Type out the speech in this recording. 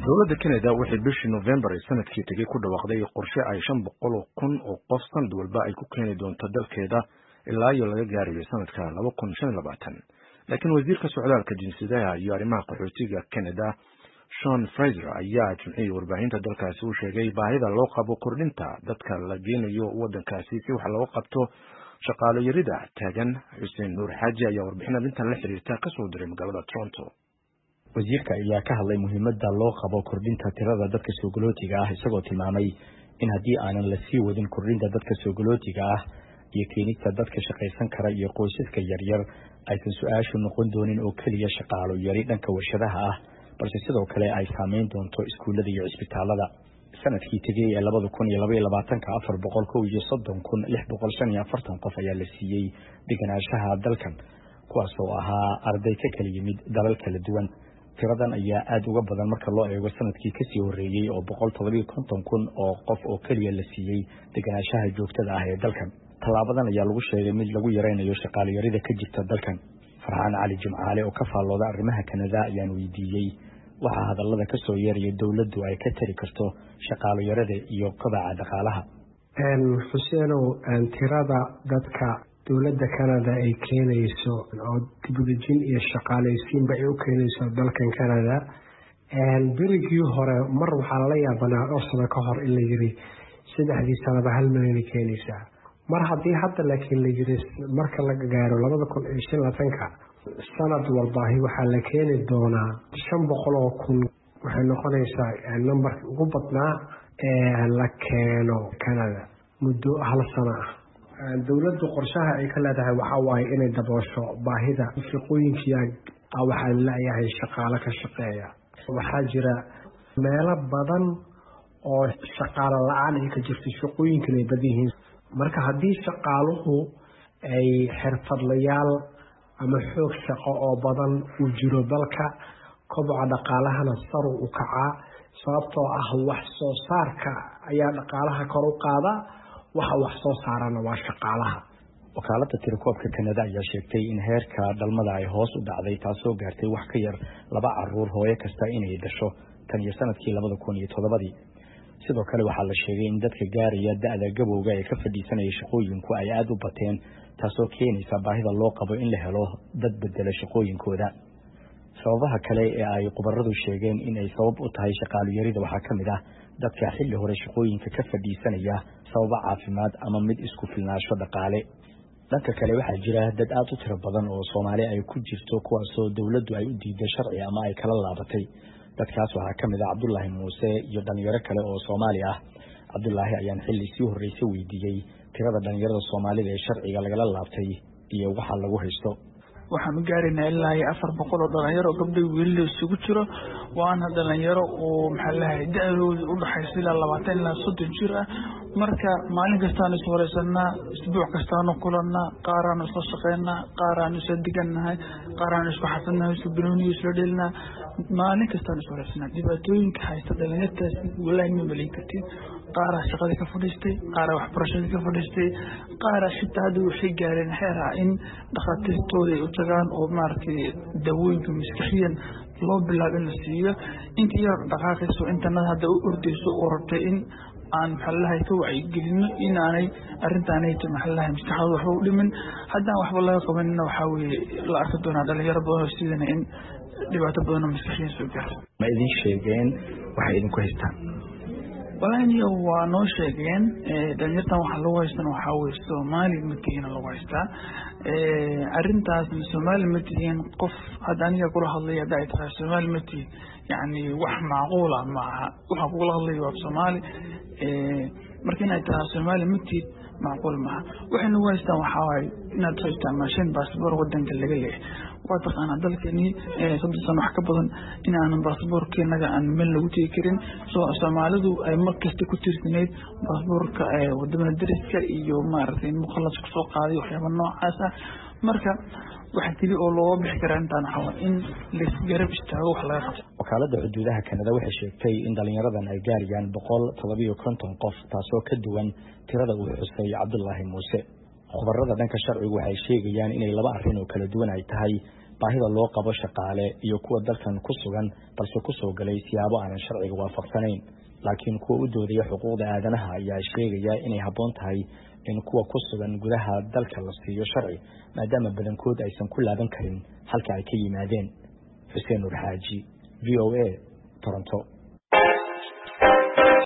dowladda Canada waxay bishii November sanadkii tagay ku dhawaaqday qorshe ay 500,000 oo qof sanad walba ay ku keeni doonto dalkeeda ilaa iyo laga gaarayo sanadka 2025. laakiin wasiirka socdaalka jinsiyadaha iyo arrimaha qaxootiga Canada Sean Fraser ayaa jimcihii warbaahinta dalkaasi u sheegay baahida loo qabo kordhinta dadka la geenayo waddankaasi si wax looga qabto shaqaale yarida taagan. Xuseen Nuur Xaaji ayaa warbixin arrintan la xiriirta ka soo diray magaalada Toronto. wasiirka ayaa ka hadlay muhiimadda loo qabo kordhinta tirada dadka Soogalootiga ah isagoo tilmaamay in haddii aanan la sii wadin kordhinta dadka Soogalootiga ah iyo keenista dadka shaqaysan kara iyo qoysaska yaryar aysan su-aashu noqon doonin oo keliya shaqaalo yari dhanka warshadaha ah balse sidoo kale ay saameyn doonto iskuullada iyo cisbitaalada. sanadkii tegay ee 2022 430,645 qof ayaa la siiyey deganaanshaha dalkan kuwaas oo ahaa arday ka kala yimid dalal kala duwan. tiradan ayaa aad uga badan marka loo eego sanadkii kasii horeeyey oo 150,000 oo qof oo keliya la siiyey deganaanshaha joogtada ah ee dalkan. tallaabadan ayaa lagu sheegay mid lagu yareynayo shaqaale yarida ka jirta dalkan. Farxaan Cali Jimcaale oo ka faallooda arrimaha Canada ayaan weydiiyey waxa hadallada ka soo yeeraya dowladdu ay ka tari karto shaqaale yarida iyo kobaca dhaqaalaha. Xuseenow, tirada dadka dowladda Canada ay keenayso oo dibudejin iyo shaqaaleysiinba ay u keenayso dalkan Canada berigii hore mar waxaa lala yaabanaa oo sano ka hor in la yiri 3 sanaba 1 milyan keenaysaa. mar haddii hadda laakiin la yiri marka la gaaro 2025 sanad walbaahi waxaa la keeni doonaa 500,000 waxay noqonaysaa numberka ugu badnaa ee la keeno Canada muddo 1 sano ah. dowladdu qorshaha ay ka leedahay waxa waaye inay daboosho baahida shaqooyinka waxaa leeyahay shaqaale ka shaqeeya. waxaa jira meelo badan oo shaqaale la'aan ay ka jirto shaqooyinkana ay badan yihiin. marka haddii shaqaaluhu ay xirfadlayaal ama xoog shaqo oo badan uu jiro dalka koboca dhaqaalahana sare u kacaa sababtoo ah wax soo saarka ayaa dhaqaalaha kor u qaada. waxa wax soo saarana waa shaqaalaha. wakaaladda tirakoobka Canada ayaa sheegtay in heerka dhalmada ay hoos u dhacday taasoo gaartay wax ka yar 2 caruur hooyo kasta inay dhasho tan iyo sanadkii 2007. sidoo kale waxaa la sheegay in dadka gaaraya da'da gabowga ee ka fadhiisanaya shaqooyinku ay aad u bateen taasoo keenaysa baahida loo qabo in la helo dad bedela shaqooyinkooda. sababaha kale ee ay khubaradu sheegeen in ay sabab u tahay shaqaale yarida waxaa ka mid ah dadka xilli hore shaqooyinka ka fadhiisanaya sababa caafimaad ama mid isku filnaansho dhaqaale. dhanka kale waxaa jira dad aad u tiro badan oo Soomaali ay ku jirto kuwaasoo dowladdu ay u diiday sharci ama ay kala laabatay. dadkaas waxaa ka mid ah Cabdullaahi Muuse iyo dhalinyaro kale oo Soomaali ah. Cabdullaahi ayaan xilli sii horeysay weydiiyey tirada dhalinyarada Soomaalida ee sharciga lagala laabtay iyo waxa lagu haysto. waxaan gaaraynaa ilaa 400 oo dhalinyaro gabdho wiil isugu jiro waana dhalinyaro oo da'doodu u dhaxaysa ilaa 20 ilaa 30 jir ah. marka maalin kasta aan isoo horeysanaa isbuuc kasta aan kulanaa qaaraan isla shaqeynaa qaaraan isla diganahay qaaraan isku xasanaa isku bilooniyo isla dheelnaa maalin kasta aan isoo horeysanaa. dhibaatooyinka haysta dhalinyartaas walaahi ma malin kartiin. qaara shaqada ka fadhiistay qaara waxbarashada ka fadhiistay qaara xitaa hadda waxay gaareen heer ah in dhaqaatiirtooda ay u tagaan oo maaragtay dawooyinka maskaxiyan loo bilaabo in la siiyo. inta yar dhaqaaqayso internet hadda u ordayso oo rabtay in aan ka wacyigelino in aanay arrintaanay maskaxdooda waxba u dhimin. haddaan waxba laga qabanina waxaa weeye la arki doonaa dhalinyaro badan oo sidana in dhibaato badan oo maskaxiyan soo gaarto. ma idin sheegeen waxay idinku haystaan? walahi waa noo sheegeen dhalinyartan waxa lagu haystaan waxaa weeye Soomaali ma tihiin lagu haystaa. arrintaas Soomaali ma tihiin qof hadda aniga kula hadlay hadda ay tahay Soomaali ma tihiin yani wax macquul ah ma aha. waxa kula hadlay waa Soomaali marka inay tahay Soomaali ma tihiin macquul ma aha. waxay nagu haystaan waxaa waaye inaad soo isticmaashaan baasaboor wadanka laga leeyahay. waa taqaanaa dalkani 3 sano wax ka badan in aanan baasaboorkeenaga aan meel lagu tegi karin. Soomaalidu ay markasta ku tiirsaneyd baasaboorka wadamada dariska iyo maaragtay muqallas ku soo qaaday waxyaabo noocaas ah. marka waxa kaliya oo loo bixi karaa intaan waxa in la isgarab istaago wax laga qabto. wakaaladda xuduudaha Canada waxay sheegtay in dhalinyaradan ay gaarayaan 157 qof taasoo ka duwan tirada uu xusay Cabdullaahi Muuse. khubarada dhanka sharcigu waxay sheegayaan inay 2 arrin oo kala duwan ay tahay baahida loo qabo shaqaale iyo kuwa dalkan ku sugan balse ku soo galay siyaabo aanan sharciga waafaqsanayn laakiin kuwa u doodaya xuquuqda aadanaha ayaa sheegaya inay habboon tahay in kuwa ku sugan gudaha dalka la siiyo sharci maadaama badankood aysan ku laaban karin halka ay ka yimaadeen. Xuseen Nur Xaaji, VOA, Toronto.